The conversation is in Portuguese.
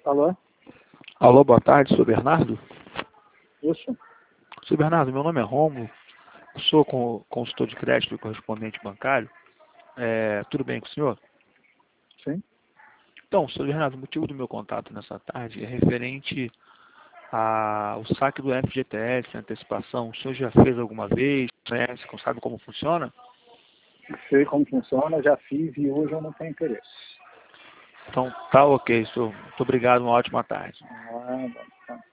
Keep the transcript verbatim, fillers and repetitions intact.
Alô? Alô, boa tarde, sou Bernardo. Isso? Sou Bernardo, meu nome é Rômulo, sou con- consultor de crédito e correspondente bancário. É, tudo bem com o senhor? Sim? Então, senhor Bernardo, o motivo do meu contato nessa tarde é referente ao saque do F G T S, antecipação. O senhor já fez alguma vez? Conhece, sabe como funciona? Sei como funciona, já fiz e hoje eu não tenho interesse. Então, tá ok, senhor. Muito obrigado, uma ótima tarde. Ah, tá.